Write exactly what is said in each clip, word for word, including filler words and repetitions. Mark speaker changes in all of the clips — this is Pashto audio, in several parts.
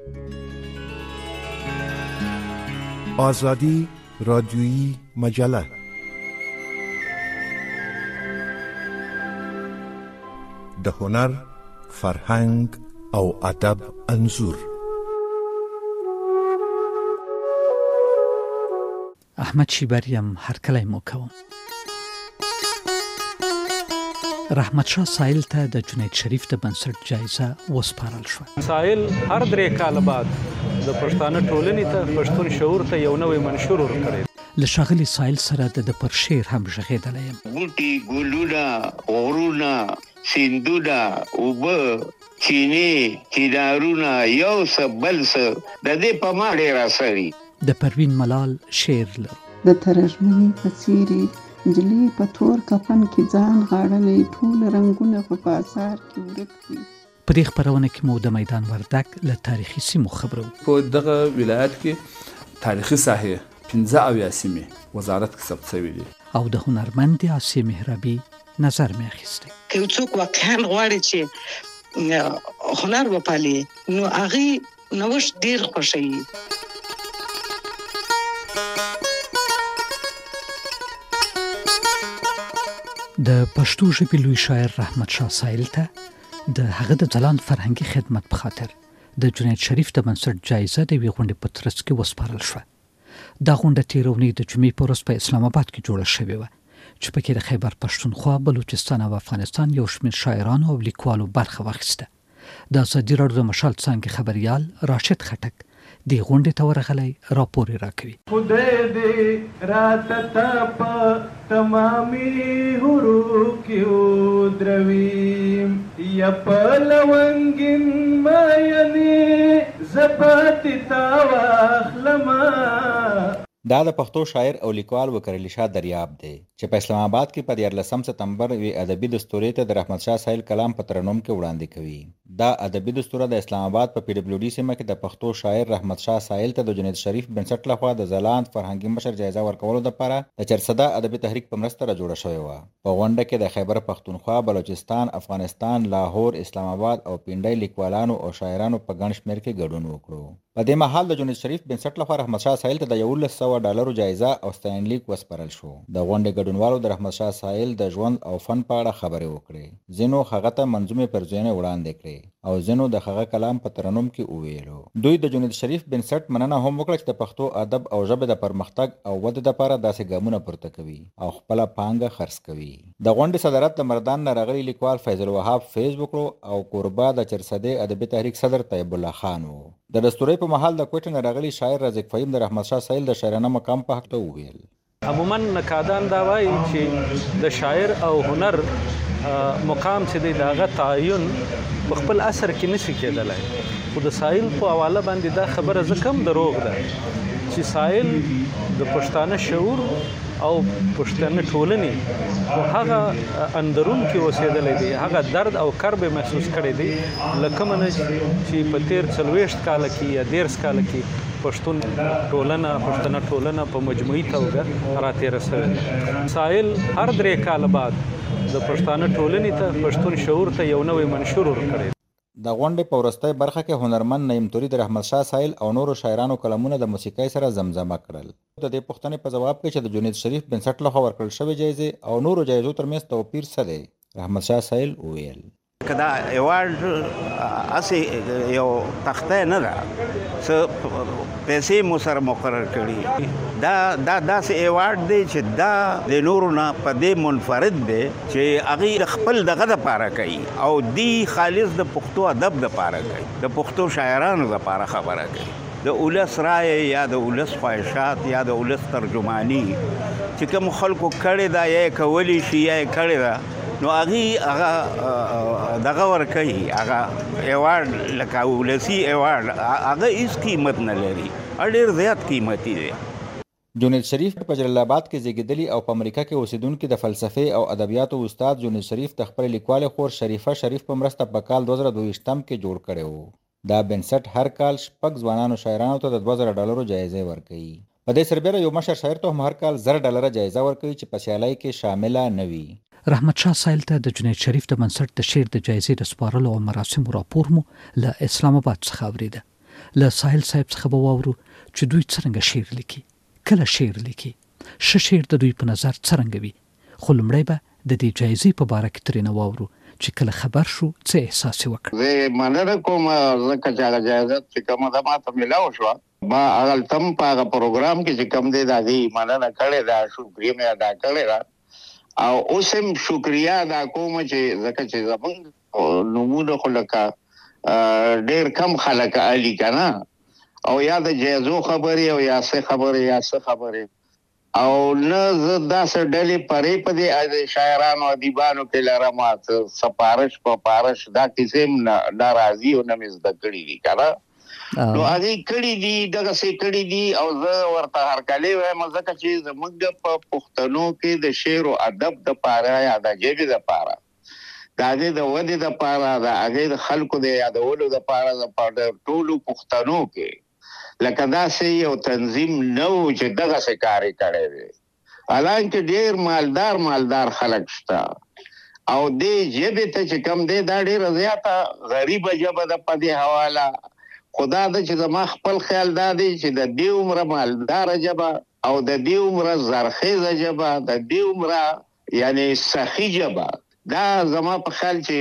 Speaker 1: آزادی رادیویی مجله، د هنر، فرهنګ او ادب انځور.
Speaker 2: احمد شیبریم هر کله مو کوم. رحمت شاه سایل ته د جنید شریف د بنسټ جایزه وسپارل شو.
Speaker 3: سایل هر درې کال بعد د پښتانه ټولنې ته پښتون شعور ته یو نوې منشور ورکړي.
Speaker 2: له ښاغلي سایل سره د پر شعر هم ژغېدلی یم.
Speaker 4: بوټي، ګلونه، غرونه، سیندونه، اوبه، چینې، چینارونه، یو څه بل څه د دې په ما ډېر اثري.
Speaker 2: د پروین ملال شعر لرو.
Speaker 5: د ترژمنې په څیرې نجلۍ په تور کفن کې ځان غاړلی، ټول رنګونه په بازار کې ورک دي.
Speaker 2: په دې خپرونه کې مو د میدان وردک له تاریخي سیمو خبرو.
Speaker 6: په دغه ولایت کې تاریخي ساحې پنځه اویا سیمې وزارت کې ثبت شوي دي.
Speaker 2: او د هنرمند آسیې مهرابي نظر مې اخیستی.
Speaker 7: که څوک واقعا غواړي چې هنر وپالي نو هغې نوښت ډېر خوښوي.
Speaker 2: د پښتو ژبې لوی شاعر رحمت شاه سایل ته د هغه د ځلانده فرهنګي خدمت په خاطر د جنید شریف د بنسټ جایزه د یوې غونډې په ترڅ کې وسپارل شوه. دا غونډه تېره اونۍ د جمعې په ورځ په اسلام آباد کې جوړه شوې وه چې پکې د خیبر پښتونخوا، بلوچستان او افغانستان یو شمېر شاعرانو او لیکوالو برخه واخیسته. د ازادي راډیو د مشال څانګې خبریال راشد خټک دې غونډې ته ورغلی راپور یې راکوي.
Speaker 8: خدای دې راته تا په تمامي حروف کې ودروي، یا په لونګین ماینې زباتې تا واخلمه.
Speaker 9: دا د پښتو شاعر او لیکوال وکرلي شاه دریاب دی چې په اسلام آباد کې په دیارلسم سپتمبر یوې ادبي دستورې ته د رحمت شاه سایل کلام په ترنم کې وړاندې کوي. دا ادبي دستوره د اسلام آباد په پی ډبلیو ډي سیمه کې د پښتو شاعر رحمت شاه سایل ته د جنید شریف بنسټ لخوا د ځلانده فرهنګي مشر جایزه ورکولو لپاره د چرسده ادبي تحریک په مرسته راجوړه شوې وه. په غونډه کې د خیبر پښتونخوا، بلوچستان، افغانستان، لاهور، اسلام آباد او پنډۍ لیکوالانو او شاعرانو په ګڼ شمېر کې ګډون وکړو. په دې مهال د جنید شریف بنسټ لخوا رحمت شاه سایل ته د یولس سوه ډالرو جایزه او ستاینلیک وسپارل شو. د غونډې ګډونوالو د رحمت شاه سایل د ژوند او فن په اړه خبرې وکړې. ځینو هغه ته منظومې پرزوینې وړاندې کړې او ځینو د هغه کلام په ترنم کې وویلو. دوی د جنید شریف بنسټ مننه هم وکړه چې د پښتو ادب او ژبې د پرمختګ او ودې لپاره داسې ګامونه پورته کوي او خپله پانګه خرڅ کوي. د غونډې صدارت د مردان نه راغلي لیکوال فیض الوهاب فیض وکړو او کوربه د چرسدې ادبي تحریک صدر طیب الله خان و. د دستورې په مهال د کوټې نه راغلي شاعر رزق فهیم د رحمت شاه سایل د شاعرانه مقام په حق ته وویل.
Speaker 3: عموما نقادان دا وایي چې د شاعر او هنر مقام چې دی د هغه تعین په خپل اثر کې نشي کېدلی، خو د سایل په حواله باندې دا خبره زه کم دروغ ده چې سایل د پښتانه شعور او پښتانه ټولنې په هغه اندرون کې اوسېدلی دی، هغه درد او کرب محسوس کړی دی لکه منه چې په تېر څلوېښت کاله کې یا دېرش کاله کې پښتون ټولنه پښتنه ټولنه په مجموعي توګه راتېره شوې. سایل هر درې کاله بعد د پښتانه ټولنې ته پښتون شعور ته یو نوې منشور ورکړی.
Speaker 9: د غونډې په وروستۍ برخه کې هنرمند نعیم توري د رحمت شاه سایل او نورو شاعرانو کلمونه د موسیقۍ سره زمزمه کړل. د دې پوښتنې په ځواب کې چې د جنید شریف بنسټ لخوا ورکړل شوې جایزې او نورو جایزو ترمنځ توپیر څه دی، رحمت شاه سایل وویل.
Speaker 4: که دا ایوارډ هسې یو تخته نه ده، څه پیسې مو سره مقرر کړي، دا دا داسې ایوارډ دی چې دا د نورو نه په دې منفرد دی چې هغې د خپل دغه دپاره کوي او دی خالص د پښتو ادب دپاره کوي، د پښتو شاعرانو دپاره خبره کوي. د اولس رایه یا د اولس خواهشات یا د اولس ترجمانی چې کوم خلکو کړې ده یا یې کولی شي یا یې کړې ده نو هغې هغه دغه ورکوي، هغه ایوارډ لکه ولسي ایوارډ هغه هېڅ قیمت نه لري، ډېر زیات قیمتي دی.
Speaker 9: جنید شریف په جلال آباد کې زیږېدلي او په امریکا کې اوسېدونکي د فلسفې او ادبیاتو استاد جنید شریف د خپلې لیکوالې خور شریفه شریف په مرسته په کال دوه زره دوه ویشتم کې جوړ کړی و. دا بنسټ هر کال شپږ ځوانانو شاعرانو ته د دوه زره ډالرو جایزې ورکوي. په دې سربیره یو مشر شاعر ته هم هر کال زر ډالره جایزه ورکوي چې په سیالۍ کې شامله نه وي.
Speaker 2: رحمت شاه سایل ته د جنید شریف د بنسټ د شعر د جایزې د سپارلو او مراسمو راپور مو له اسلام آباد څخه اورېده. له ساحل صاحب څخه به واورو چې دوی څنګه شعر لیکي، کله شعر لیکي، ښه شعر د دوی په نظر څرنګه وي. خو لومړی به د دې جایزې په باره کې ترېنه واورو چې کله خبر شو څه احساس یې وکړ.
Speaker 4: زه مننه کوم ځکه چې هغه جایزه چې کومه ده ماته میلاو شوه، ما هغلته هم په هغه پروګرام کې چې کوم دی د هغې مننه کړې ده، شکریه مې ادا کړې ده او اوس هم شکریه ادا کوم چې ځکه چې زمونږ نومونه خو لکه ډېر کم خلک الي که نه، او یا د جایزو خبرې او یا څه خبرې یا څه خبرې او نه زه داسې ډلې پرې په دې شاعرانو ادیبانو کې لرم سپارش په پارش دا کیسې هم نه راځي او نه مې زده کړي دي که نه، نو هغې کړي دي دغسې کړي دي او زه ورته هرکلی وایم ځکه چې زموږ په پښتنو کې د شعر و ادب دپاره یا د ژبې دپاره د هغې د ودې دپاره د هغې د خلکو د یادولو دپاره د ټولو پښتنو کې لکه داسې یو تنظیم نه و چې دغسې کار یې کړی دی، حالانکه ډېر مالدار مالدار خلک شته او دې ژبې ته چې کم دی دا ډېره زیاته غریبه ژبه ده په دې حواله. خو دا ده چې زما خپل خیال دا دی چې د دې عمره مالداره ژبه او د دې عمره زرخیزه ژبه د دې عمره یعنی سخي ژبه دا زما په خیال چې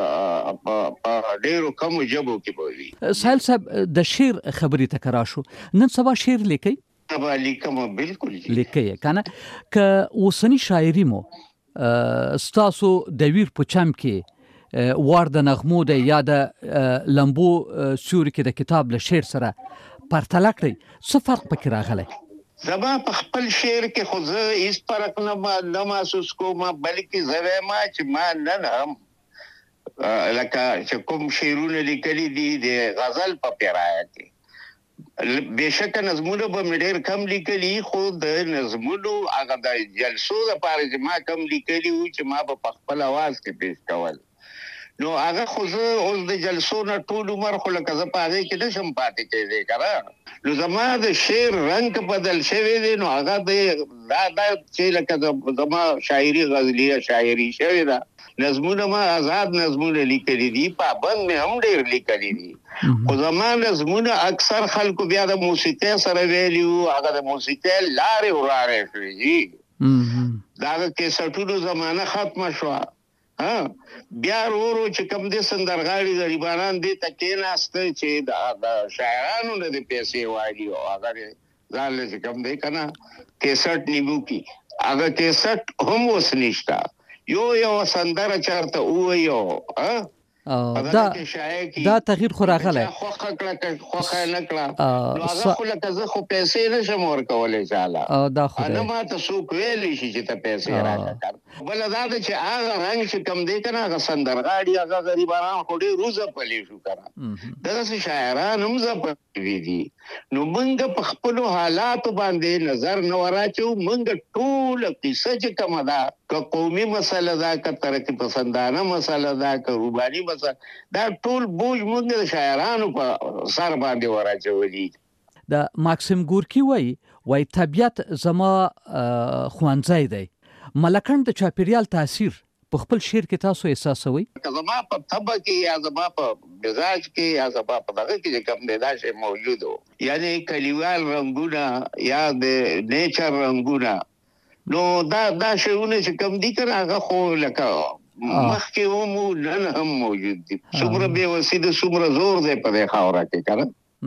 Speaker 4: په ډېرو کمو ژبو کې به وي.
Speaker 2: ساحل صاحب د شعر خبرې ته که راشو، نن سبا شعر لیکئ؟
Speaker 4: سبا لیکم، بلکل
Speaker 2: لیکئ که نه؟ که اوسني شاعري مو ستاسو د ویر په چم کې وار د نغمو دی یا د لمبو سیوري کې د کتاب له شعر سره پرتله کړئ، څه فرق پکې راغلی؟
Speaker 4: زما په خپل شعر کې خو زه هېڅ فرق نه محسوس کوم، بلکې زه وایم چې ما نن هم لکه چې کوم شعرونه لیکلي دي د غزل په پیرایه کې، بېشکه نظمونه به مې ډېر کم لیکلي، خو د نظمونو هغه د جلسو دپاره چې ما کم لیکلي وو چې ما به په خپل اواز کې پیش کول، نو هغه خو زه اوس د جلسو نه ټول عمر خو لکه زه په هغې کې نشم پاتې کېدی که نه، نو زما د شعر رنګ بدل شوی دی، نو هغه د دا دا چې لکه زما شاعري غزلیه شاعري شوې ده، نظمونه ما آزاد نظمونه لیکلي دي، پابند مې هم ډېر لیکلي دي، خو زما نظمونه اکثر خلکو بیا د موسیقۍ سره ویلي وو، هغه د موسیقۍ لارې ورارې شوې دي، د هغه کیسټونو زمانه ختمه شوه، بیا ورو ورو چې کوم دې سندرغاړي غریبانان دې ته کېناسته چې د شاعرانو نه دې پیسې واړي او هغه ځان له چې کوم دی که نه کیسټ نیمو کې هغه کیسټ هم اوس نشته، یو یو سندره چېرته ووایو
Speaker 2: دا دا تغییر خو راغلی،
Speaker 4: خوښه کړه که خوښه نه کړه نو هغه خو لکه زه خو پیسې نشم ورکولی چاله، نه ماته څوک ویلی شي چې ته پیسې راکړه. بله دا ده چې هغه رنګ چې کوم دی که نه هغه سندرغاړي هغه غریبانان خو ډېر وځپلي شو که نه، دغسې شاعران هم ځپلي دي، نو موږ په خپلو حالاتو باندې نظر نه وراچوو، موږ ټوله قصه چې کومه ده که قومي مسله ده که ترقي پسندانه مسله ده که روباني مسله دا ټول بوج موږ د شاعرانو په سر باندې وراچولي.
Speaker 2: د ماکسیم ګورکي وایي وایي طبیعت زما ښوونځی دی، ملکنډ د چاپېریال تاثیر په خپل شعر کې تاسو احساسوئ؟
Speaker 4: که زما په طبع کې یا زما په مزاج کې یا زما په دغه کې چې کوم دی دا شی موجود و، یعنې کلیوال رنګونه یا د نیچر رنګونه، نو دا دا شیونه چې کوم دي که نه هغه خو لکه مخکې هم نن هم موجود دي، څومره بېوسي د څومره زور دی په دې خاوره کې که نه،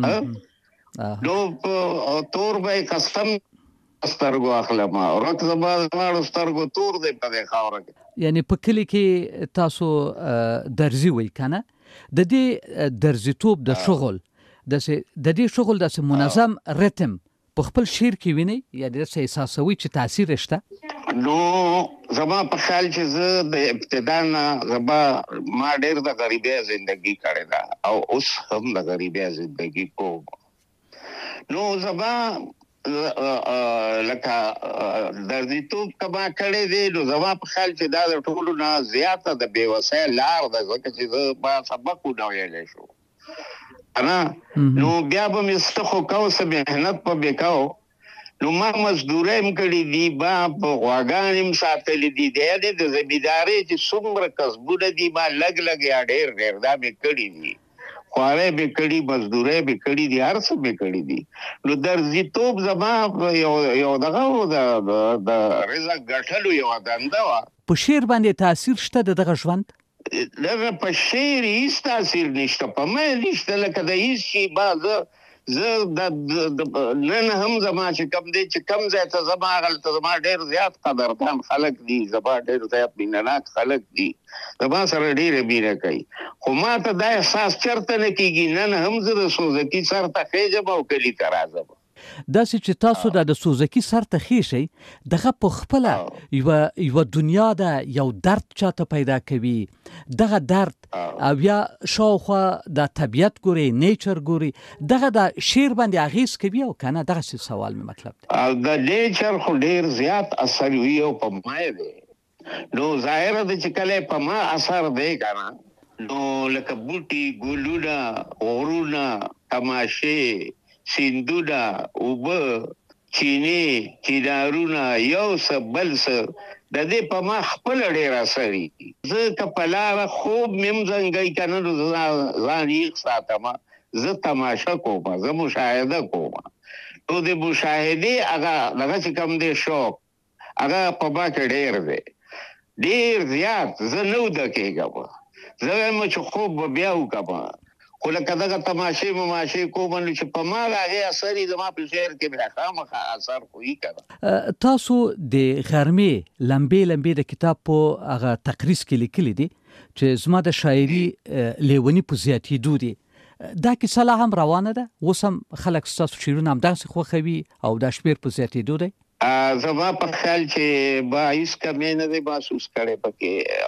Speaker 4: نو په تور به یې قسم سترګو اخلم، ورک زما دواړو سترګو تور دی په دې خاوره کې.
Speaker 2: یعنې په کلي کې تاسو درزي وئ که نه، د دې درزیتوب د شغل داسې د دې شغل داسې منظم ریتم په خپل شعر کې وینئ یا داسې احساسوئ چې تاثیر یې شته؟
Speaker 4: نو زما په خیال چې زه د ابتدا نه زما ما ډېر د غریبۍ زندګي کړې ده او اوس هم د غریبۍ زندګي کوم، نو زما لکه دردیتوب کما کړی دی، نو زما په خیال چې دا د ټولو نه زیاته د بېوسۍ لار ده، ځکه چې زه ما سبق ونه ویلی شو نه، نو بیا به مې څه خو کو څه محنت به مې کو، نو ما مزدورۍ هم کړي دي، ما په غواګانې هم ساتلي دي، یعنې د زمیندارۍ چې څومره کسبونه دي ما لږ لږ یا ډېر ډېر دا مې کړي دي، خوارې به کړي مزدوري به کړي دي هر څه به کړي دي نو درځيتوب زما یو یو دغه د رضا ګټلو یو دنده وا
Speaker 2: په شعر باندې تاثیر شته دغه ژوند
Speaker 4: دغه په شعر هیڅ تاثیر نشته په مې نشته لکه د هیڅ شي باز زه د نن هم زما چې کم دی چې کم ځای ته زما هغلته زما ډېر زیات قدردان خلک دي زما ډېر زیات مینهناک خلک دي زما سره ډېره مینه کوي خو ما ته دا احساس چېرته نه کېږي نن هم زه د سوزکي سر ته خېږم او کلي ته راځم
Speaker 2: داسې چې تاسو د د سوزکي سر ته خېشئ دغه په خپله یوه یوه دنیا ده یو درد چاته پیدا کوي دغه درد او یا شاوخوا د طبیعت ګوري نیچر ګوري دغه د شعر باندې اغیز کوي او که نه دغسې سوال مې مطلب دی
Speaker 4: د نیچر خو ډېر زیات اثر وي او په ما دی نو ظاهره ده چې کله په ما اثر دی که نه نو لکه بوټي ګلونه غرونه تماشې سیندونه اوبه چینې چینارونه یو څه بل څه د دې په ما خپله ډېر اثر دي زه که په لاره خوب مې هم زنګی که نه نو ځان یېغ ساتمه زه تماشه کوم زه مشاهده کوم نو د مشاهدې هغه دغه چې کوم دی شوق هغه په ما کې ډېر دی ډېر زیات زه نه وده کېږم زه وایم چې خوب به بیا وکړم خو لکه دغه تماشې مماشې کوم نو چې په ما د هغې اثر یې زما په شعر کې بیا خامخا اثر خو یي که نه
Speaker 2: تاسو د غرمې لمبې لمبې د کتاب په هغه تقریض کې لیکلي دي چې زما د شاعري لیوني په زیاتېدو دي دا کیسه لا هم روانه ده اوس هم خلک ستاسو شعرونه همداسې خوښوي او دا شمېر په زیاتېدو دی
Speaker 4: زما په خیال چې ما هیڅ کمی نه دی محسوس کړی پکې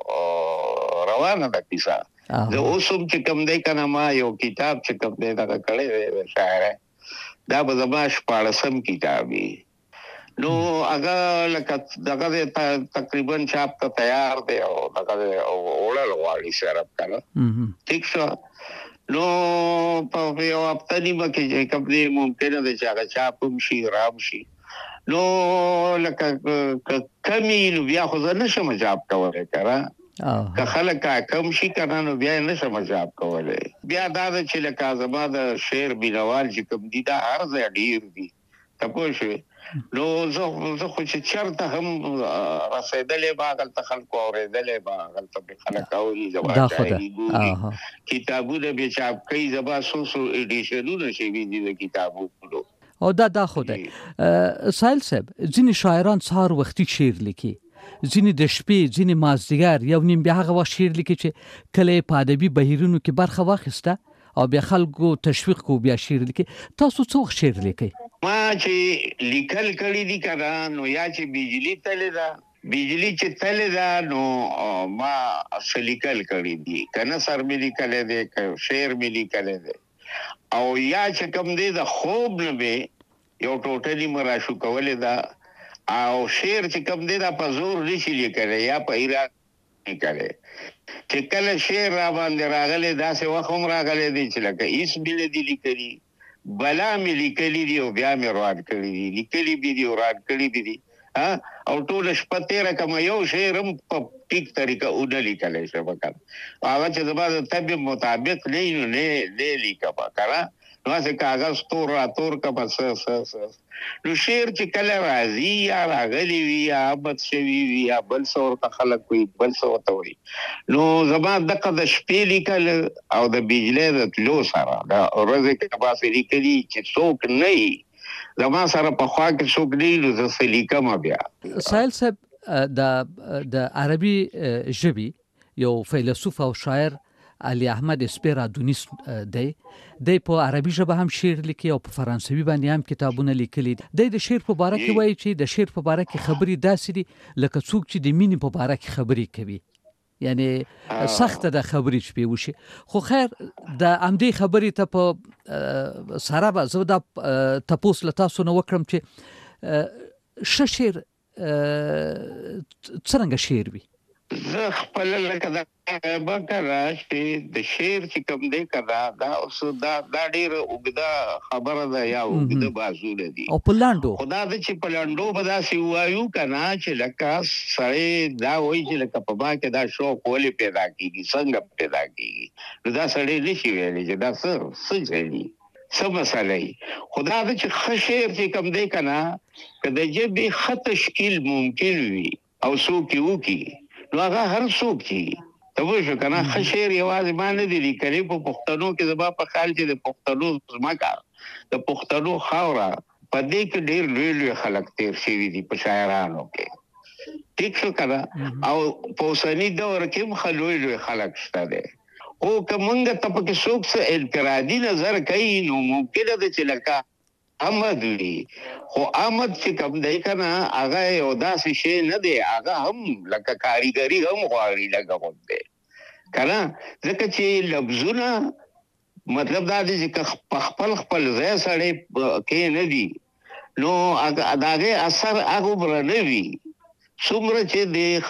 Speaker 4: او روانه ده کیسه زه اوس هم چې کوم دی که نه ما یو کتاب چې کوم دی دغه کړی دی د شاعرۍ دا به زما شپاړسم کتاب وي نو هغه لکه دغه دی تقریبا چاپ ته تیار دی او دغه دی وړل غواړي صرف که نه ټیک شو نو په یو هفته نیمه کې چې کوم دی ممکنه دی چې هغه چاپ هم شي رام شي نو لکه کمی نو بیا خو زه نشم چاپ کولی که نه که خلک کم شي که نه نو بیا یې نشم چاپ کولی بیا دا ده چې لکه زما د شعر مینوال چې کوم دي دا هر ځای ډېر دي ته پوه شوې نو زه خو چې چېرته هم رسېدلی به هغلته خلکو اورېدلی به هغلته به خلک اوري زما شاعري ګوري کتابونه به چاپ کوي زما څو څو ایډیشنونه شوي دي د کتابونو
Speaker 2: او دا دا خو دی سایل صاحب ځینې شاعران سهار وختي شعر لیکي ځینې د شپې ځینې مازدیګر یو نیم بیا هغه وخت شعر لیکي چې کله یې په ادبي بهیرونو کې برخه واخیسته او بیا خلکو تشویق کو بیا شعر لیکي تاسو څه وخت شعر لیکئ
Speaker 4: ما چې لیکل کړي دي که نه نو یا چې بجلي تلې ده بجلي چې تلې ده نو ما څه لیکل کړي دي که نثر مې لیکلی دی که شعر مې لیکلی دی او یا چې کوم دی د خوب نه مې یو ټوټه نیمه راشو کولی ده او شعر چې کوم دی دا په زور نشي لیکلی یا په ایراد لیکلی چې کله شعر را باندې راغلی داسې وخت هم راغلی دی چې لکه هېڅ مې نه دي لیکلي بلا مې لیکلي دي او بیا مې روان کړي دي لیکلي مې دي او روان کړي مې دي او ټوله شپه تېره کړمه یو شعر هم په ټیک طریقه ونه لیکلی شم که نه هغه چې زما د طبع مطابق نه وي نو نه لیکم که نه نو هسې کاغذ تور را تور کړمه څه څه څه نو شعر چې کله راځي یا راغلی وي یا بد شوي وي یا بل څه ورته خلک وایي بل څه ورته وایي نو زما دغه د شپې لیکل او د بجلۍ د تلو سره د ورځې کې باسې لیکلي چې څوک نه وي زما سره په خوا کې څوک نه وي نو زه څه لیکم بیا
Speaker 2: سایل صاحب د د عربي ژبې یو فیلسوف او شاعر علي احمد اسپیرادونیس دی دی په عربي ژبه هم شعر لیکي او په فرانسوي باندې هم کتابونه لیکلي دی د شعر په باره کې وایي چې د شعر په باره کې خبرې داسې دي لکه څوک چې د مینې په باره کې خبرې کوي یعنی سخته د خبرې چې پې وشي خو خیر د همدې خبرې ته په سره به زه دا تپوس له تاسو نه وکړم چې ښه شعر څرنګه شعر وي
Speaker 4: زه خپل لکه دا بکره چې د شعر چې کوم دی کدا دا اوس دا دا ډیر اوږده خبره ده یا اوږده بازونه دي
Speaker 2: او په لاندو
Speaker 4: خدا د چې په لاندو به داسې وایو کنه چې لکه سړی دا وایي چې لکه په ما کې دا شوق ولې پیدا کیږي څنګه پیدا کیږي نو دا سړی نشي ویلی چې دا څه څه ځای څه مسئله خدا د چې ښه شعر چې کوم دی کنه که د ژبې ښه تشکیل ممکن وي او څوک یې وکړي نو هغه هر څوک چې ته وایي شو که نه ښه شعر یوازې ما نه دي لیکلي په پښتنو کې زما په خیال چې د پښتنو ځمکه د پښتنو خاوره په دې کې ډېر لوی لوی خلک تېر شوي دي په شاعرانو کې ټیک شو که نه او په اوسني دور کې هم ښه لوی لوی خلک شته دی خو که موږ ته پکې څوک څه انفرادي نظر کوي نو ممکنه ده چې لکه احمد وي خو احمد چې کوم دی کنه هغه یو داسې شی نه دی هغه هم لکه کاریګري هم غواړي لکه غوندې کنه ځکه چې لفظونه مطلب دا دی چې په خپل خپل ځای سړی کې نه دي نو د هغې اثر هغومره نه وي څومره چې د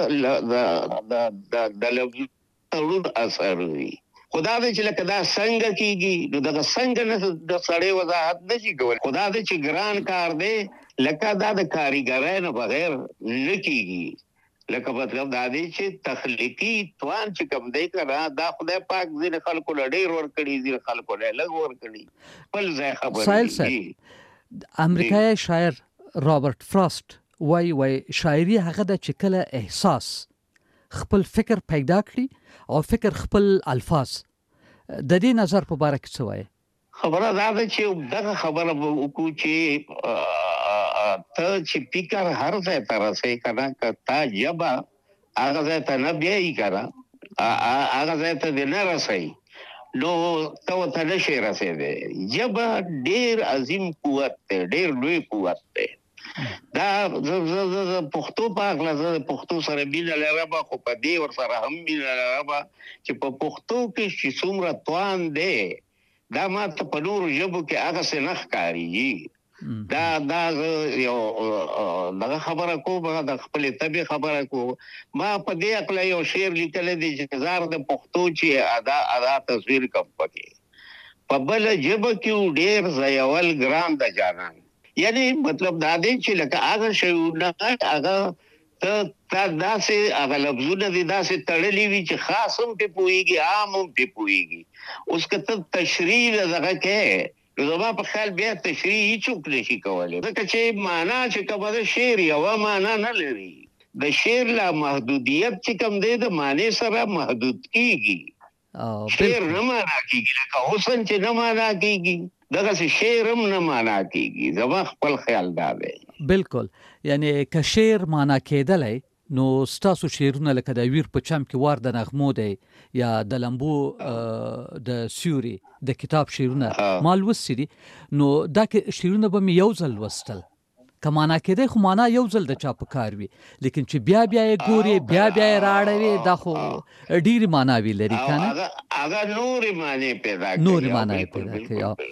Speaker 4: ښه د لفظ تړون اثر وي خدا دې چې لکه دا څنګه کیږي نو دغه څنګه نه د سړی وضاحت نشي کولی خدا دې چې ګران کار دی لکه دا د کاریګرۍ نه بغیر نه کیږي لکه مطلب دا دی چې تخلیقي توان چې کوم دی کنه دا خدای پاک ځینې خلکو له ډېر ورکړي ځینې خلکو له لږ ورکړي خپل ځای خبرې
Speaker 2: سایل صاحب امریکایي شاعر رابرټ فراست وایي وایي شاعري هغه ده چې کله احساس خپل فکر پیدا کړي او فکر خپل الفاظ د دې نظر په باره کې څه وایي
Speaker 4: خبره دا ده چې دغه خبره به وکړو چې ته چې فکر هر ځای ته رسې که نه که تا ژبه هغه ځای ته نه بیایي که نه هغه ځای ته دې نه رسوي نو ته ورته نشې رسېدی ژبه ډېر عظیم قوت دی ډېر لوی قوت دی دا زه پښتو په هکله زه د پښتو سره مینه لرم خو په دې ورسره هم مینه لرم چې په پښتو کې چې څومره توان دی دا ما ته په نورو ژبو کې هغسې نه ښکارېږي دا دا زه یو دغه خبره کوم د خپلې طبې خبره کوم ما په دې هکله یو شعر لیکلی دی چې زار د پښتو چې ادا ادا تصویر کم پکې په بله ژبه کې ډېر ځایول ګران د جانان یعنی مطلب دا دی چې لکه هغه شیونه هغه ته داسې هغه لفظونه دي داسې تړلي وي چې خاص هم پې پوهېږي عام هم پې پوهېږي اوس که ته تشریح د دغه کې نو زما په خیال بیا تشریح هېڅوک نشي کولی ځکه چې معنا چې کومه ده شعر یوه معنا نه لري د شعر لا محدودیت چې کوم دی د معنی سره محدود کېږي شعر نه معنا کېږي لکه حسن چې نه معنا کېږي دغه شعر هم نه معنا کیږي زما خپل خیال دا دی
Speaker 2: بالکل یعنی که شعر معنا کېدلی نو ستاسو شعرونه لکه د ویر په چم کې وار د نغمو دی یا د لمبو د سیوري د کتاب شعرونه ما لوستي دي نو دا شعرونه به مې یو ځل لوستل که معنا کېدی خو معنا یو ځل د چا په کار وي لیکن چې بیا بیا یې ګورې بیا بیا یې راړوې دا خو ډېرې معناوې لري که نه
Speaker 4: هغه نورې معنی پیدا کوي
Speaker 2: نورې معنی پیدا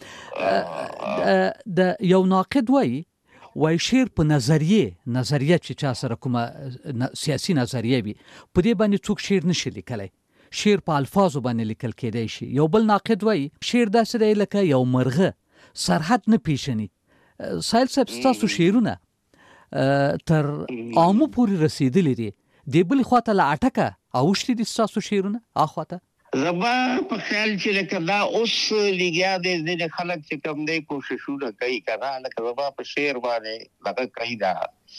Speaker 2: کوي د یو ناقد وایي وایي شعر په نظریې نظریه چې چا سره کومه سیاسي نظریه وي په دې باندې څوک شعر نشي لیکلی شعر په الفاظو باندې لیکل کېدی شي یو بل ناقد وایي شعر داسې دی لکه یو مرغه سرحد نه پیژني سایل صاحب ستاسو شعرونه تر عامو پورې رسېدلي دي دې بلې خواته له اټکه اوښتي دي ستاسو شعرونه اخواته
Speaker 4: زما په خیال چې لکه دا اوس لګیا دی ځینې خلک چې کوم دی کوششونه کوي که نه لکه زما په شعر باندې دغه کوي دا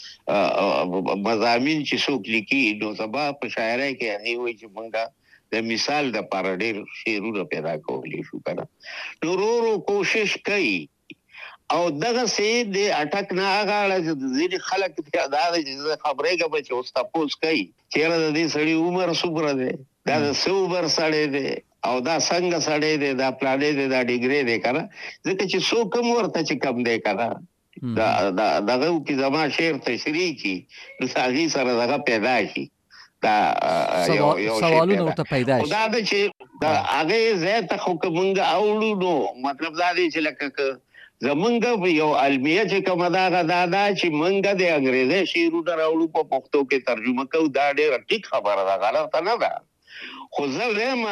Speaker 4: مضامین چې څوک لیکي نو زما په شاعرۍ کې هغې وایي چې موږ د مثال دپاره ډېر شعرونه پیدا کولی شو که نه نو ورو ورو کوشش کوي او دغه سي د اټک نه هغه اړه ځینې خلک دا چې زه خبرېږم چې اوس تپوس کوي چېرې د دې سړي عمر څومره دی دا د څه عمر سړی دی او دا څنګه سړی دی دا پلانې دی دا ډیګرې دی که نه ځکه چې څوک هم ورته چې کم دی که نه دغه وکړي زما شعر تشریح کړي نو هغې سره دغه پیدا شي دا یو
Speaker 2: سوالونه ورته پیدا شي
Speaker 4: خو دا ده چې د هغې ځای ته خو که مونږ اوړو نو مطلب دا دی چې لکه زمونږ یو المیه چې کومه دا غدا دا چې مونږ د انګریزي شعرونه راوړو په پښتو کې ترجمه کوو دا ډېره ټیک خبره ده غلطه نه ده خو زه وایم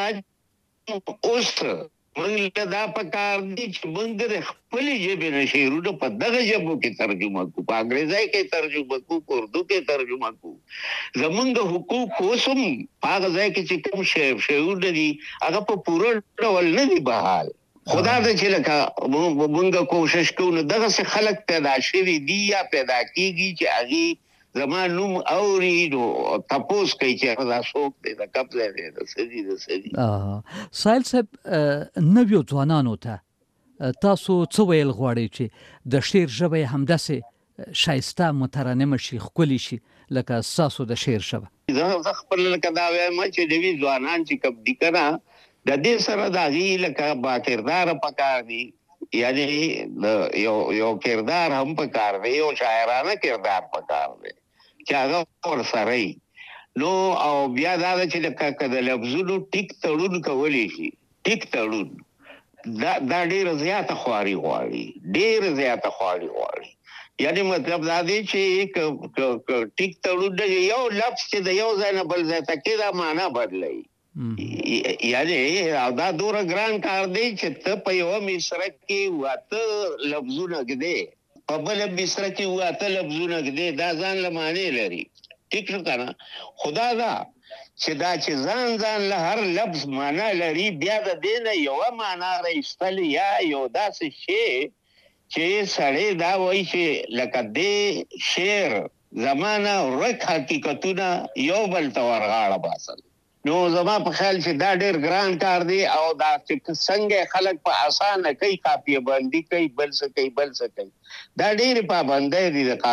Speaker 4: اوس مونږ دا پکار دي چې مونږ د خپلې ژبې نه شعرونه په دغه ژبو کې ترجمه کوو په انګریزي کې ترجمه کوو په اردو کې ترجمه کوو زمونږ حقوق اوس هم په هغه ځای کې چې کوم شعرونه دي هغه په پوره ډول نه دي بحال خدا ته چې لکه مونږ کوشش کوو نو دغسې خلک پیدا شوي دي یا پیدا کېږي چې هغې زما نوم اوري نو تپوس کوي چې دا څوک دی د کوم ځای دی د څه دي د څه دي
Speaker 2: سایل صاحب نویو ځوانانو ته تاسو څه ویل غواړئ چې د شعر ژبه یې همداسې ښایسته مترنمه شي ښکلې شي لکه ستاسو د شعر ژبه
Speaker 4: زه خپل لکه دا وایم چې نوي ځوانان چې کوم دي که نه د دې سره د هغې لکه با کرداره پکار دي یعنی یو یو کردار هم پکار دی یو شاعرانه کردار پکار دی چې هغه ورسره وي نو او بیا دا ده چې لکه د لفظونو ټیک تړون کولی شي ټیک تړون دا دا ډېره زیاته خواري غواړي ډېره زیاته خواري غواړي یعنی مطلب دا دی چې ټیک تړون یو لفظ چې د یو ځای نه بل ځای ته کې دا معنا بدلوي یعنی او دا دوره ګران کار دی چې ته په یوه مصره کې واته لفظونه ږدې په بله مصره کې واته لفظونه ږدې دا ځان له معنی لري ټیک شو که نه خو دا ده چې دا چې ځان ځان له هر لفظ معنا لري بیا د دې نه یوه معنا راایستل یا یو داسې شی چې سړی دا وایي چې لکه دې شعر زمانه ورک حقیقتونه یو بل ته ورغاړه باسل نو زما په خیال چې دا ډېر ګران کار دی او دا چې څنګه خلک په اسانه کوي قافیه بندي کوي بل څه کوي بل څه کوي دا ډېرې پابندۍ دي د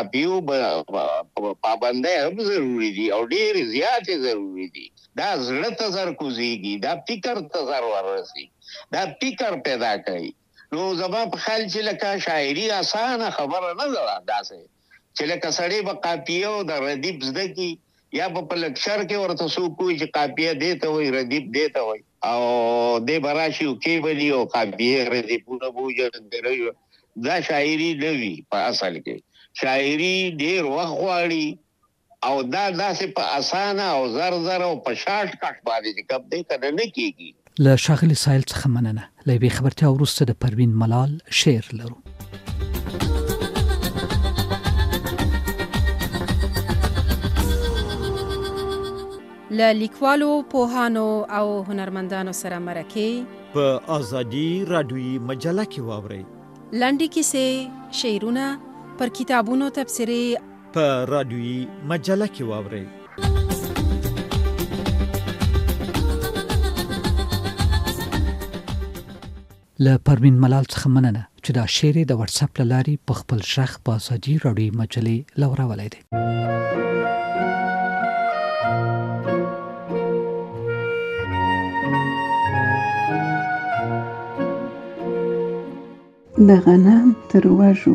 Speaker 4: قافیو پابندۍ هم ضروري دي او ډېرې زیاتې ضروري دي دا زړه ته زر کوزېږي دا فکر ته زر ورسي دا فکر پیدا کوي نو زما په خیال چې لکه شاعري اسانه خبره نه ده داسې چې لکه سړی به قافیه او د ردیف زده کړي یا په لکچر کې ورته څوک وایي چې قافیه دې ته وایي ردیف دې ته وایي او دې به راشي او کې به دي او قافیې ردیفونه به وجه دا شاعري نه وي په اصل کې شاعري ډېر وخت غواړي او دا داسې په اسانه او زر زر او په شارټ کټ باندې چې کوم دی که نه نه کېږي
Speaker 2: له ښاغلي سایل څخه مننه له یوې خبرتیا وروسته د پروین ملال شعر لرو
Speaker 10: له لیکوالو پوهانو او هنرمندانو سره مرکې
Speaker 11: په ازادي راډیویي مجله کې واورئ
Speaker 10: لنډې کیسې شعرونه پر کتابونو تبصرې
Speaker 11: په راډیویي مجله کې واورئ
Speaker 2: له پروین ملال څخه مننه چې دا شعر د واتس اپ له لارې په خپل غږ په ازادي راډیویي مجلې لورولی دی
Speaker 5: د غنم تر وږو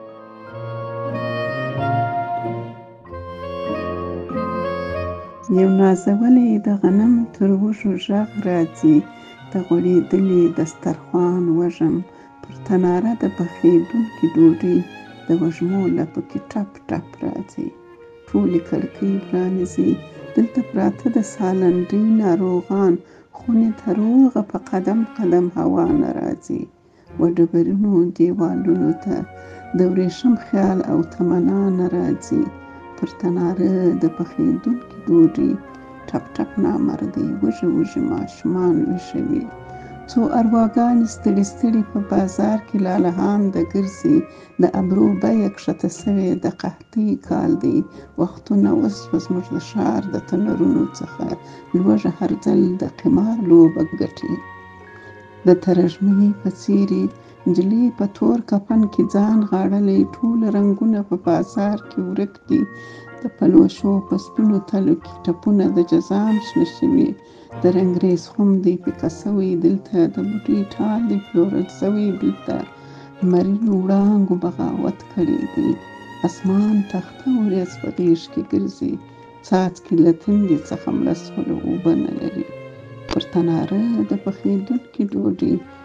Speaker 5: یو نازولی د غنم تر وږو غږ راځي د غوړېدلي دسترخوان وږم پر تناره د پخېدونکې ډوډۍ د وږمو لپو کې ټپ ټپ راځي ټولې کړکۍ پرانیزي دلته پراته د سالنډۍ ناروغان خونې ته روغه په قدم قدم هوا نه راځي و ډبرینو دیوالونو ته د ورېښم خیال او تمنا نه راځي پر تناره د پخېدونکې ډوډۍ ټپ ټپ نامردۍ وږه وږه ماشومان ویښوي څو ارواګانې ستړي ستړي په بازار کې لالهانده ګرځي د ابرو بیه کښته سوې د قحطۍ کال دی وختونه اوس به زموږ د ښار د تنرونو څخه لوږه هر ځل د قمار لوبه ګټي د ترژمنې په څېرې نجلۍ په تور کفن کې ځان غاړلی ټول رنګونه په بازار کې ورک دي د پلوشو په سپینو تلو کې ټپونه د جذام شنه شوي د رنګریز خم دی پیکه سوی دلته د بوټي ټال دی پلورل سوی دلته لمرینو وړانګو بغاوت کړی دی اسمان تخته ورځ په غیږ کې ګرځي څاڅکي له تندې څخه مړه سوله اوبه نه لري پر تناره د پخېدونکې ډوډۍ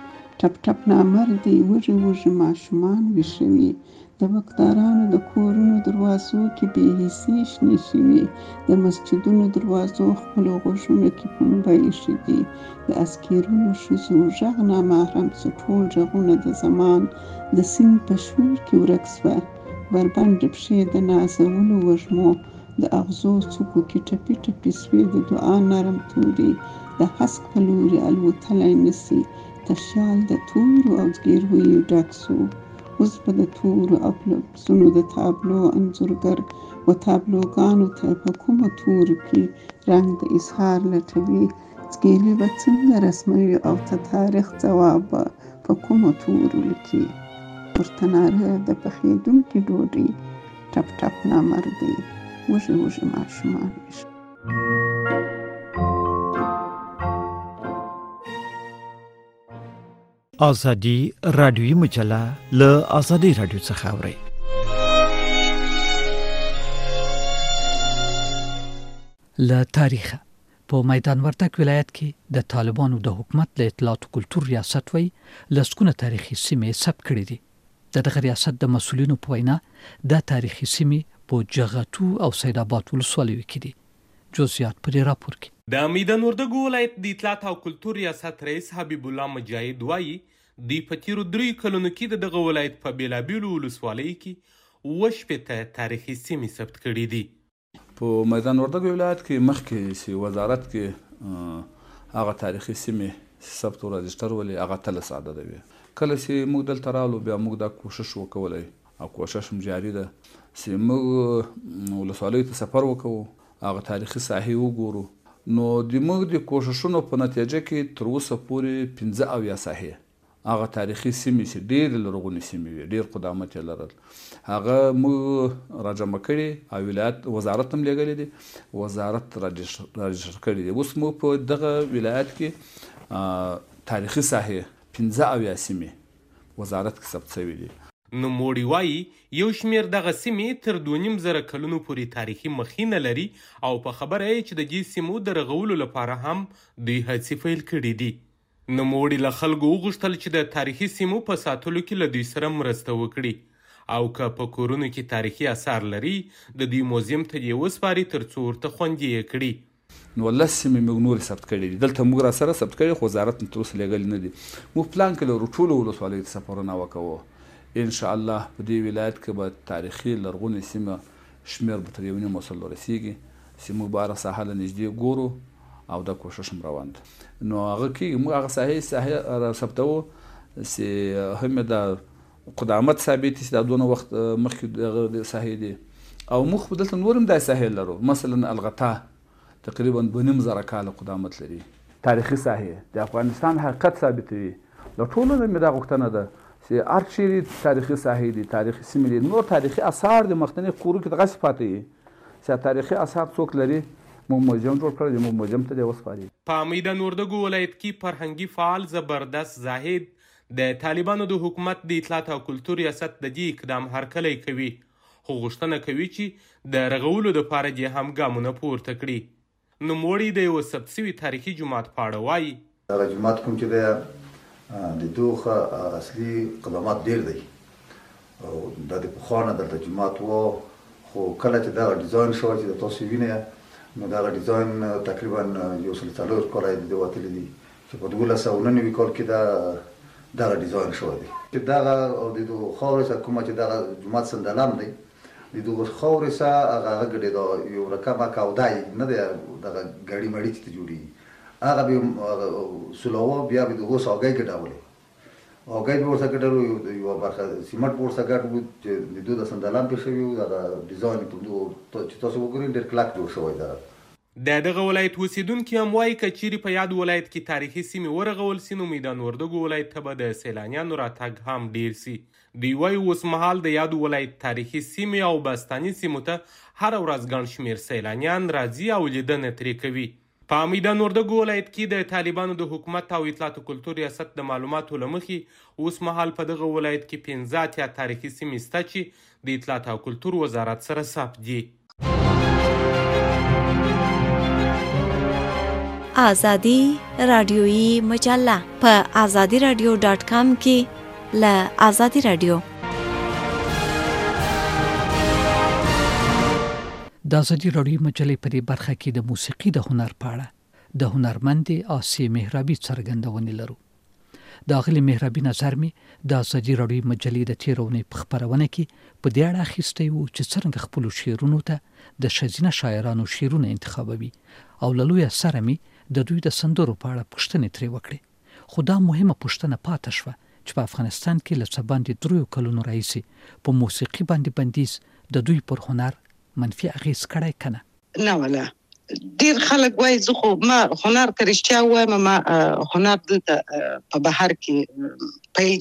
Speaker 5: ټپ ټپ نامردي وږي وږي ماشومان ویښوي، د بکدارانو د کورونو دروازو کې بې حسۍ شنې شوي، د مسجدونو دروازو خپلو غوږونو کې پنبه ایښي دي، د اسکیرونو ښځو غږ نامحرم سو، ټول غږونه د زمان د سیند په شور کې ورک سوه، بربنډې پښې د نازولو وږمو د اغزو څوکو کې ټپي ټپي سوې، د دعا نرم توري د هسک په لوري الوتلی نسي، تشیال د تورو او زګیرویو ډک سو. اوس به د تورو او لفظونو د تابلو انځورګر و تابلوګانو ته په کومو تورو کې رنګ د اظهار لټوي، زګیلې به څنګه رسموي او ته تاریخ ځواب به په کومو تورو لیکي. پر تناره د پخېدونکې ډوډۍ ټپ ټپ نامردي وږي وږي ماشومان ویښوي.
Speaker 11: آزادي رادیویي مجله له آزادي رادیو څخه اورئ.
Speaker 2: له تاریخه په میدان وردګ ولایت کې د طالبانو د حکومت له اطلاعات او کلتور ریاست وی لسکونه تاریخي سیمې ثبت کړې دي. د دغه ریاست د مسؤلینو په وینا د تاریخي سیمې په جغتو او سید آباد ولسوالیو کې دي. جزئیات په دې راپور کې.
Speaker 12: د میدان وردګ ولایت د اطلاعات او کلتور ریاست رئیس حبیب الله مجاهد وایي دوی په تیرو دریو کلونو کې د دغه ولایت په بیلابیلو ولسوالیو کې اووه شپېته تاریخي سیمې ثبت کړي دي.
Speaker 6: په میدان وردګ ولایت کې مخکې چې وزارت کې هغه تاریخي سیمې ثبت او راجستر ولې هغه تلس عدد وي. کله چې موږ دلته رالو بیا موږ دا کوشش وکولای او کوشش هم جاري ده چې موږ ولسوالیو ته سفر وکړو، هغه تاریخي ساحې وګورو. نو د موږ د کوششونو په نتیجه کې تر اوسه پورې پنځه اویا ساحې هغه تاریخي سیمې چې ډېرې لرغونې سیمې وي، ډېر قدامت یې لرل، هغه موږ راجمع کړي او ولایت وزارت هم لېږلي دي، وزارت راجستر کړي دي. اوس موږ په دغه ولایت کې تاریخي ساحې پنځه اویا سیمې وزارت کې ثبت شوي دي.
Speaker 12: نوموړي وایي یو شمېر دغه سیمې تر دوه نیم زره کلونو پورې تاریخي مخینه لري او په خبره یې چې د دې سیمو د رغولو لپاره هم دوی هڅې پیل کړي دي. نوموړي له خلکو وغوښتل چې د تاریخي سیمو په ساتلو کې له دوی سره مرسته وکړي او که په کورونو کې تاریخي اثار لري د دوی موزیم ته یې وسپاري تر څو ورته خوندي یې کړي.
Speaker 6: نو لس سیمې موږ نورې ثبت کړي دي، دلته موږ راسره ثبت کړي خو وزارت تر اوسه لېږلي نه دي. موږ پلان کې لرو ټولو ولسوالیو ته سفرونه وکړو. انشاءالله په دې ولایت کې به تاریخي لرغونې سیمه شمېر به تر یو نیم وصل ورسېږي چې موږ به هره ساحه له نږدې ګورو او دا کوشش هم روان ده. نو هغه کېږي موږ هغه ساحې ساحې ثبتوو چې هم د قدامت ثابت چې دا دونه وخت مخکې دغه ساحې دي او موږ خو دلته نور هم داسې ساحې لرو. مثلا الغتا تقریبا دوه نیم زره کاله قدامت لري. تاریخي ساحې د افغانستان حقیقت ثابتوي. له ټولو نه مې دا غوښتنه ده چې هر چیرې تاریخي ساحې دي، تاریخي سیمې دي، نور تاریخي اثار د مخکني کورو کې دغسې پاتې وي چې تاریخي اثار څوک لري موږ موزیم جوړ کړی دی، موږ موزیم ته دې وسپاري.
Speaker 12: په میدان وردګ ولایت کې فرهنګي فعال زبردست زاهد د طالبانو د حکومت د اطلاعات او کلتور ریاست د دې اقدام هرکلی کوي خو غوښتنه کوي چې د رغولو دپاره یې هم ګامونه پورته کړي. نوموړي د یوه ثبت شوي تاریخي جومات په اړه وایي
Speaker 13: دغه جومات کوم چې دی د دوه اصلي قدامت ډېر دی او دا د پخوا نه دلته جومات و، خو کله چې دغه ډیزاین شوی چې د تاسو وینئ نو دغه ډیزاین تقریبا یو سل څلور کاله یې د ده وتلی دي چې په دولس سوه نهه نوي کال کې دا دغه ډیزاین شوی دی. چې دغه او د دغه خاورې څخه کومه چې دغه جومات سندلم دی د دغه خاورې څخه هغه هغه د یو رقمه کودای نه دی دغه ګاډي مړي چې جوړېږي هغه به سولوه بیا به دغه ساګۍ ګډولې هغوی به ورڅخه ګډول یوه برخه سیمنټ به ورڅخه ګډ وو چې د دوی د سندلم پرې شوي وو دغه ډیزاین په دغو چې تاسو وګورئ ډېر کلک جوړ شوی دی.
Speaker 12: د دغه ولایت اوسیدونکي هم وایي که چیرې په یاد ولایت کې تاریخي سیمې ورغول سي نو میدان وردګ ولایت ته به د سیلانیانو راتګ هم ډیر سي. دوی وایي اوس مهال د یاد ولایت تاریخي سیمې او بستاني سیمو ته هره ورځ ګڼ شمېر سیلانیان راځي او لیدنه ترې کوي. په میدان وردګ ولایت کې د طالبانو د حکومت او اطلاعات کلتور ریاست د معلوماتو له مخې اوس مهال په دغه ولایت کې پنځه اتیا تاریخي سیمې شته چې د اطلاعات او کلتور وزارت سره ثبت دي.
Speaker 14: آزادی رادیویی مجله په آزادی رادیو ډاټ کام کې له آزادی رادیو
Speaker 2: د آزادی رادیو مجلې په دې برخه کې د موسیقي د هنر په اړه د هنرمند آسی مهرابي څرګندونه لرو. د اغلی مهرابي نظر می د آزادی رادیو مجلې د تیرونې په خبرونه کې په دې اړه اخیستی وو چې څنګه خپل شعرونو ته د شزینه شاعرانو شعرونه انتخابوي او لوی سره می د دوی د سندرو په اړه پوښتنې ترې وکړي. خو دا مهمه پوښتنه پاتې شوه چې په افغانستان کې له څه باندې دریو کلونو راهیسې په موسیقي باندې بندیز د دوی پر هنر منفي اغیز کړی کنه.
Speaker 7: نه ولا ډیر خلک وایي زه خو ما هنر کرشتیا وایم ما هنر دلته په بهر کې پیل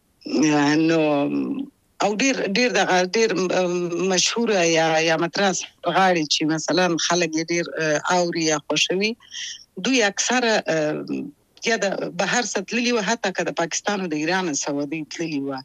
Speaker 7: کې نو او ډیر ډیر دغه ډیر مشهور یا یا متراس غاړي چې مثلا خلک ډیر اوري یا خوشوي دوی اکثره یا د بهر ستللی و حتی که د پاکستان او د ایران سعودي تللی و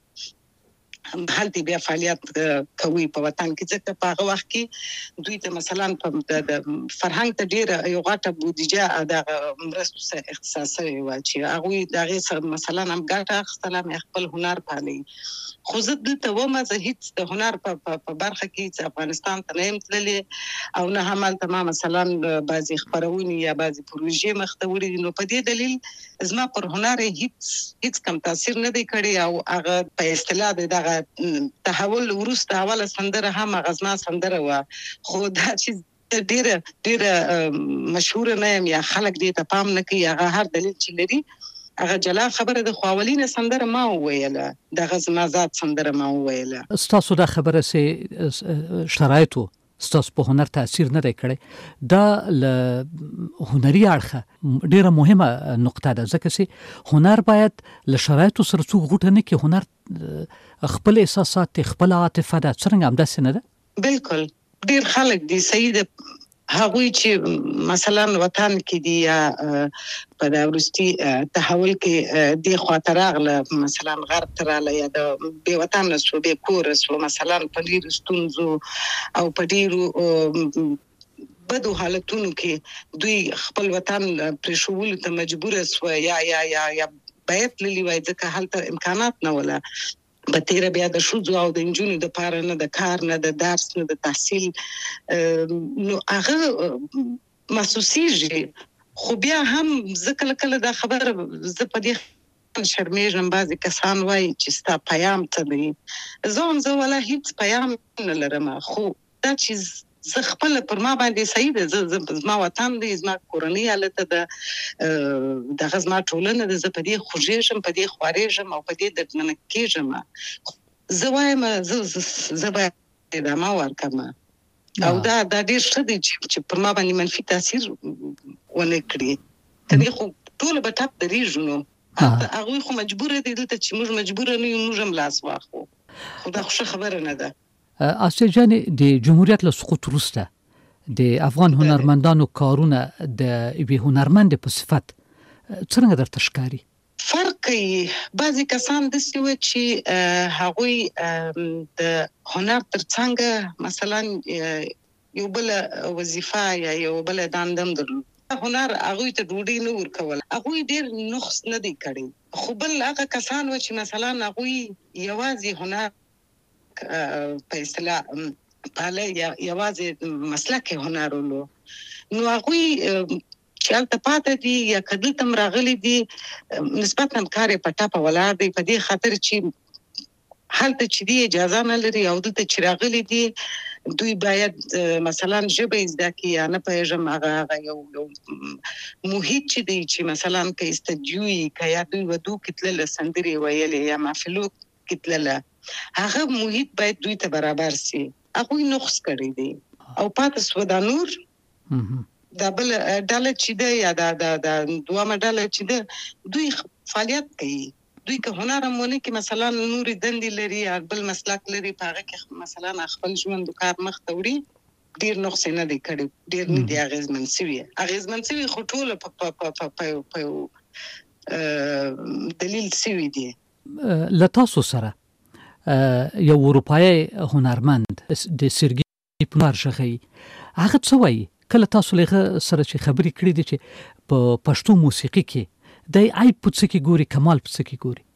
Speaker 7: هلته بیا فعالیت کوي په وطن کې ځکه په هغه وخت کې دوی ته مثلا په د فرهنګ ته ډیره یو غټه بودیجه د مرستو سره اختصاصي و چې هغه دغه مثلا هم ګټه اخیستل هم خپل هنر پالي. خو زه دلته ومه زه هیڅ د هنر په برخه کې افغانستان ته نه یم تللی او نه هم هلته ما مثلا بعضې خپرونې یا بعضې پروژې مخته وړي دي نو په دې دلیل زما پر هنر هیڅ هیڅ کم تاثیر نه دی کړی او هغه په اصطلاح د دغه تحول وروسته اوله سندره هم هغه زما سندره وه خو دا چې ډیره ډیره مشهوره نه یم یا خلک دې ته پام نه کوي هغه هر دلیل چې لري هغه جلا خبره د خو اولینه سندره ما وویله دغه زما ذات سندره ما وویله.
Speaker 2: ستاسو دا خبره سه شرایطو ستاسو په هنر تاثیر نه دی کړی دا له هنري اړخه ډیره مهمه نقطه ده ځکه چې هنر باید له شرایطو سره څوک غوټه نه کړي. هنر خپل احساسات خپل عاطفه ده څرنګه همداسې نه ده؟
Speaker 7: بالکل ډیر خلک دي صحیح ده هغوی چې مثلا وطن کې دي یا په د وروستي تحول کې دې خواته راغله مثلا غرب ته راغله یا د بې وطنه شو بې کوره شو مثلا په ډېرو ستونزو او په ډېرو بدو حالتونو کې دوی خپل وطن پرېښولو ته مجبوره شوه یا یا یا یا باید تللي وای ځکه هلته امکانات نه وله په تیره بیا د ښځو او د نجونو دپاره نه د کار نه د درس نه د تحصیل نو هغه محسوسیږي خو بیا هم زه کله کله دا خبره زه په دې شرمېږم بعضې کسان وایي چې ستا پیام څه دی زه هم زه والا هیڅ پیام نه لرم خو دا چې زه خپله پر ما باندې صحیح ده زما وطن دی زما کورنۍ هلته ده دغه زما ټولنه ده زه په دې خوږېږم په دې خوارېږم او په دې دردمنه کېږم زه وایم زه باید ادامه ورکړم او دا دا ډېر ښه دی چې پر ما باندې منفي تاثیر ونه کړي کنې خو ټوله به ټپ درېږو نو هغوی خو مجبوره دي دلته چې موږ مجبوره نه یو موږ هم لاس واخلو خو دا خو ښه خبره نه ده.
Speaker 2: آسیا جانې د جمهوریت له سقوط وروسته د افغان هنرمندانو کارونه د یوې هنرمندې په صفت څرنګه درته ښکاري؟
Speaker 7: فرق کوي بعضې کسان داسې وه چې هغوی د هنر تر څنګه مثلا یو بله وظیفه یا یو بله دنده هم درلود هنر هغوی ته ډوډۍ نه ورکول هغوی ډېر نقص نه دی کړی خو بل هغه کسان وه چې مثلا هغوی یوازې هنر په اصطلاح پاله یا یوازې مسلک هنر ولو نو هغوی چې هلته پاته دي یا که دلته هم راغلي دي نسبتا کار یې په ټپه ولاړ دی په دې خاطر چې هلته چې دي اجازه نه لري او دلته چې راغلي دي دوی باید مثلا ژبه یې زده کړي یا نه پوهېږم هغه هغه یو یو محیط چې دی چې مثلا که استدیو وي که یا دوی ودو کې تلله سندرې ویلې یا محفلو کې تلله هغه محیط باید دوی ته برابر سي هغوی نقص کړی دی او پاتې سوه دا نور دا بله ډله چې ده یا دا دومه ډله چې ده دوی فعالیت کوي دوی که هنر هم ونه کړي مثلا نورې دندې لري یا بل مسلک لري په هغه کې مثلا خپل ژوند و کار مخته وړي ډېر نقص یې نه دی کړی ډېر نه دی اغېزمن سوي اغېزمن سوي خو ټوله په یو دلیل سوي دي.
Speaker 2: له تاسو سره یو اروپایي هنرمند د سرګي پنار شغی هغه څه وایي کله تاسو له سره چې خبرې کړې دي چې په پښتو موسیقي کې د عیب په څه کې ګوري، کمال په څه کې ګوري؟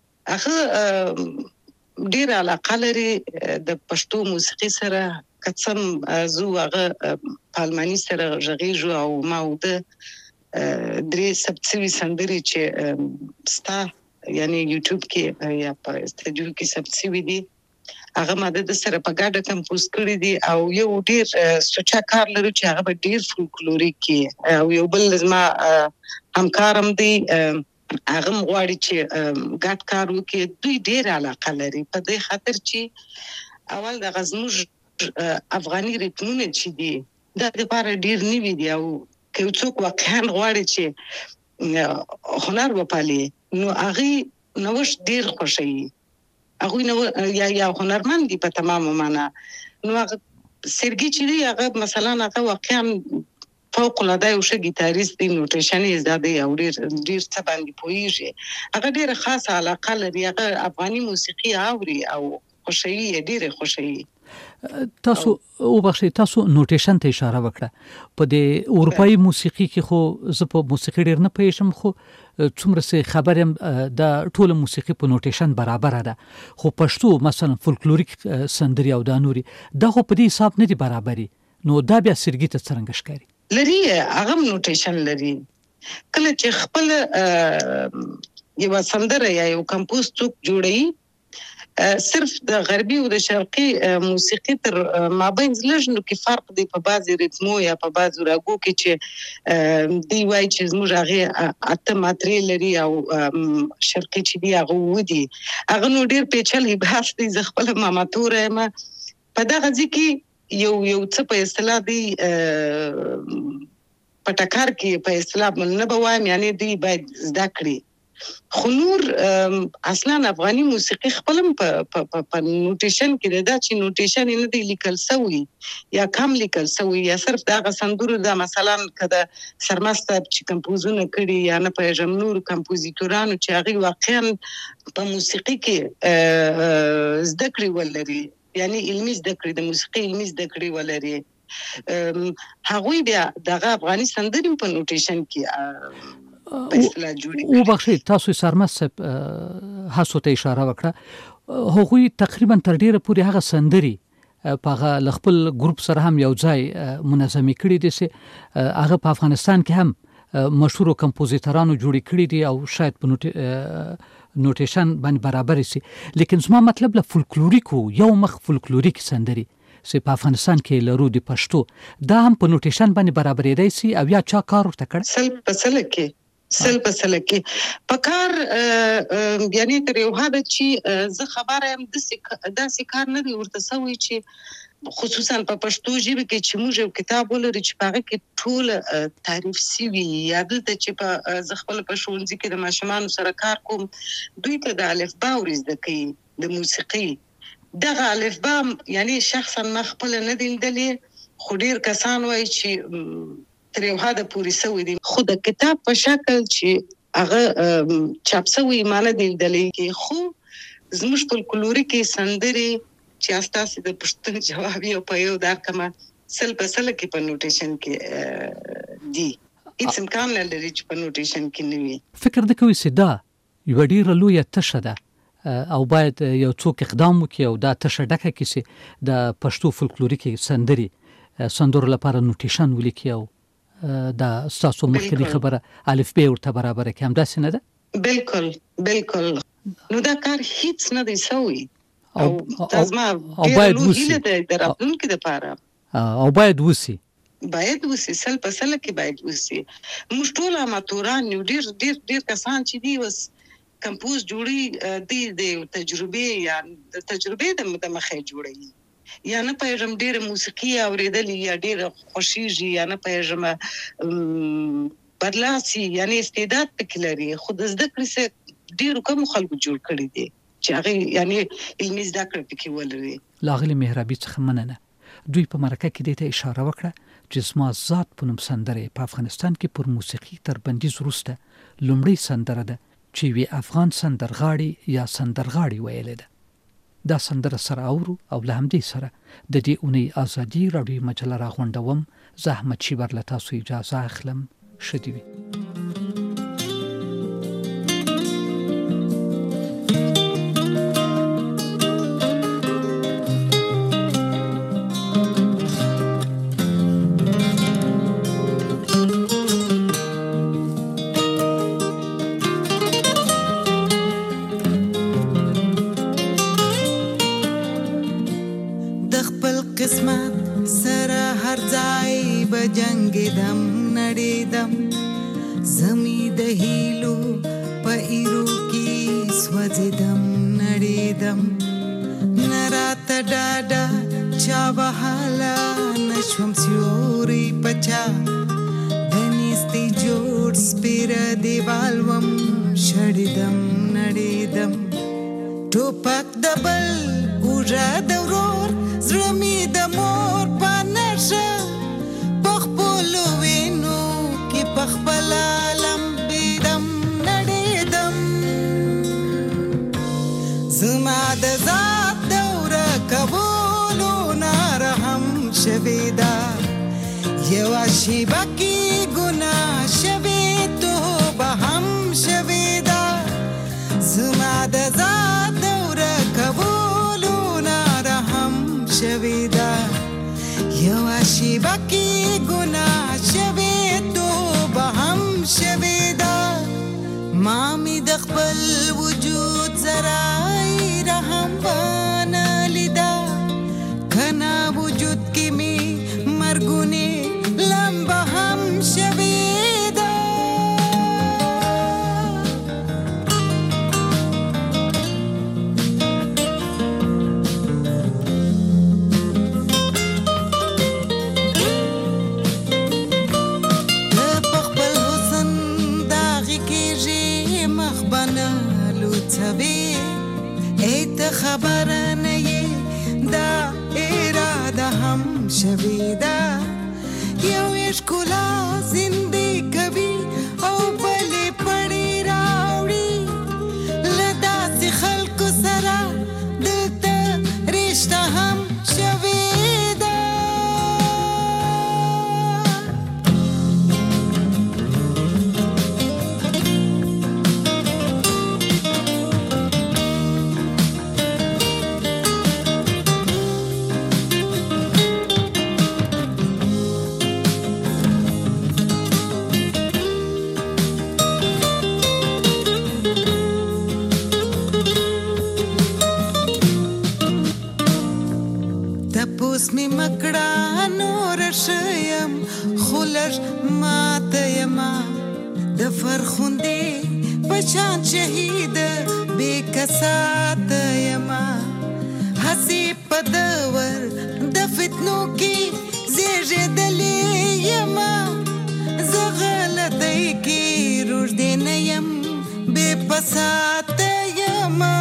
Speaker 7: هغه ډیر علاقه لري د پښتو موسیقي سره. قسم زو هغه پالمانی سره غږیږو او ما د درې سبڅوي سندري چې ستا یعنی یوټیوب کې یا په استودیو کې سبڅوي دي، هغه ماده د سره په ګډه کمپوز کړی دي او یو ډیر سوچا کار لري چې هغه ډیر فولکلوریک او یو بل زما همکارم دی هغه غواړي چې ګډ کار وکړي. دوی ډیر علاقه لري په دې خاطر چې اول د غزموج افغاني ریتمونه چې دي دا د لپاره ډیر نیوي دي او که څوک واقعا غواړي چې هنر وپالي نو هغه نوښت ډیر خوشي هغه نو یا یا هنرمند دي په تمامه معنا. نو هغه سرګي چې دی هغه مثلا هغه واقعا فوق العاده یو ښه ګیتاریست دی، نوټیشن یې زده دی او ډیر ډیر څه باندې پوهیږي. هغه ډیره خاصه علاقه لري، هغه افغاني موسیقي اوري او خوشي یې ډیره خوشي.
Speaker 2: تاسو او بخښئ تاسو نوټیشن ته اشاره وکړه. په د اروپאי موسیقي کې خو زه په موسیقي ډیر نه پېژم، خو څومره څه خبر يم د ټوله موسیقي په نوټیشن برابر ده، خو پښتو مثلا فولکلوریک سندري او د نوري دا خو په دې حساب نه دي برابري. نو دا بیا سرګي ته څنګه ښکاري؟
Speaker 7: لري هغه نوټیشن لري. کله چې خپل یو سندره یا یو کمپوز څوک جوړي صرف د غربي او د شرقي موسیقي تر مابین لږ نو کې فرق دی په بعضي ریتمو یا په بعضو راګو کې چې دی وای چې زموږ هغه اته ماتري لري او شرقي چې دی هغه ودی هغه نو ډیر پیچلې بحث دی. زه خپل ماماتور یم په دغه ځکه یو یو څه په اصطلاح دی پټکار کې په اصطلاح نه بوایم، یعنی دی باید زده کړي. خو نور اصلا افغاني موسیقي خپلم په په نوټیشن کې دا چې نوټیشن نه دی لیکل سوی یا کم لیکل سوی یا صرف دا سندرو دا مثلا کده سرمست چې کمپوزونه کړي یا نه په نور کمپوزیتورانو چې هغه واقعا په موسیقي کې زده کړی ولري، یعنی علمي زده کړی د موسیقي علمي زده کړی ولري. هغوی بیا دغه افغاني سندري په نوټیشن کې
Speaker 2: او بخښئ تاسو سرمست هڅو ته اشاره وکړه. هغوی تقریبا تر ډیره پورې هغه سندري په هغه خپل ګروپ سره هم یو ځای منظمي کړي دي چې هغه په افغانستان کې هم مشهور کمپوزیتورانو جوړ کړي دي او شاید په نوټیشن باندې برابر شي. لیکن زما مطلب له فولکلوریکو یو مخ فولکلوریک سندري چې په افغانستان کې لرو د پښتو دا هم په نوټیشن باندې برابرېدای شي او یا چا کار ورته کړ؟
Speaker 7: سل په سل کې سل په سل کې په کار یعنی تر یو حد چې زه خبره يم د داسې کار نه دی ورته سوی چې خصوصا په پښتو ژبه کې چې موږ یو کتاب ولرو چې په هغه کې ټول تعریف سوي یا دلته چې په زه خپل په ښوونځي کې د ماشومانو سره کار کوم دوی ته د الفبا ورزده کوي د موسیقي. دغه الفبا یعنی شخصا ما خپل نه دی لیدلې، خو ډیر کسان وایي چې تر یو حد پورې سوی دي، خو د کتاب په شکل چې هغه چاپ سوی معنی دی لیدلې کې. خو زموږ فولکلوریک سندري چې استاسې د پښتون جواب یو په یو دا کومه سل په سل کې په نوټیشن کې دي، هیڅ امکان نه لري چې په نوټیشن کې نه وي.
Speaker 2: فکر د کوي چې دا یو ډیره لویه تشه ده او باید یو څوک اقدام وکړي او دا تشه ډکه کړي چې د پښتو فولکلوریک سندري سندرو لپاره نوټیشن ولیکي او دا ستاسو مخکې خبره الف ب ورته برابر کې هم داسې نه ده؟
Speaker 7: بالکل بالکل. نو دا کار هیڅ نه دی سوی او تاسو
Speaker 2: باید وسی
Speaker 7: د راتلونکي لپاره
Speaker 2: او باید وسی
Speaker 7: باید وسی سل په سل کې باید وسی. موږ ټول اماتوران یو ډیر ډیر ډیر کسان چې دی وس کمپوز جوړي دی د تجربه یا د تجربه د مخه جوړي یا نه پېژم ډېر موسیقي اوریدل یا ډېر خوشیږي یا نه پېژم بدلاسي یعنی استعداد پکې لري، خو د زده کړې څخه ډېر کوم خلکو جوړ کړي دي چې هغه یعنی علمي زده کړې پکې ولري.
Speaker 2: لاغلي مهربي څخه مننه. دوی په مرکه کې د اشاره وکړه چې زما ذات په نوم سندره په افغانستان کې پر موسیقي تر بندیز وروسته لومړی سندره ده چې وی افغان سندرغاړي یا سندرغاړي ویل ده. دا سندره سره اورو او له همدې سره د دې اونۍ ازادي راډیو مجله راغونډوم. زه احمد شیبر له تاسو اجازه اخلم. ښه دې وي.
Speaker 15: قسمت سره هر ځای به جنګېدم نړېدم زمي د هیلو په ایرو کې سوځېدم نړېدم نه راته ډاډه چا وهاله نشوم سیوري په چا د نیستۍ جوړ سپېره دیوال وم شړېدم نړېدم ټوپک د بل اوږه د ورور زړه مې د مور په نشه په خپلو وینو کې په خپله لمبېدم نړېدم زما د ذات دوره کولو نارحم شوې ده یوه شېبه کې ګناه شوې توبه هم شوې ده زما د ذات دوره کولو نارحم شوې ده یوه شېبه کې ګناه شوې توبه هم شوې ده ما مې د خپل وجود ذرای رحم بانه لیده کنا وجود کې مې مرګونې لمبه هم شوې ده په خپل حسن داغې کېږي مخ به نه لوڅوې ای ته خبره نه یې دا اراده هم شوې ده یو یې ښکلا زندې کوي او بلې پړې راوړي له داسې خلکو سره دلته رشته هم شوې ده تپوس می مکړه نور شیم خلش ماته یما د فرخوندې پشان شهید بے کسات یما حسی پدور د فتنو کې زیږېدلې یما زه غلطۍ کې روږدې نه یم بے پسات یما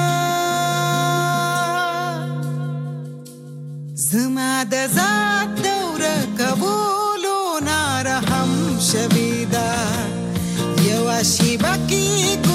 Speaker 15: زما د ذات دوره کولو نارحم شوې ده یوه شېبه کې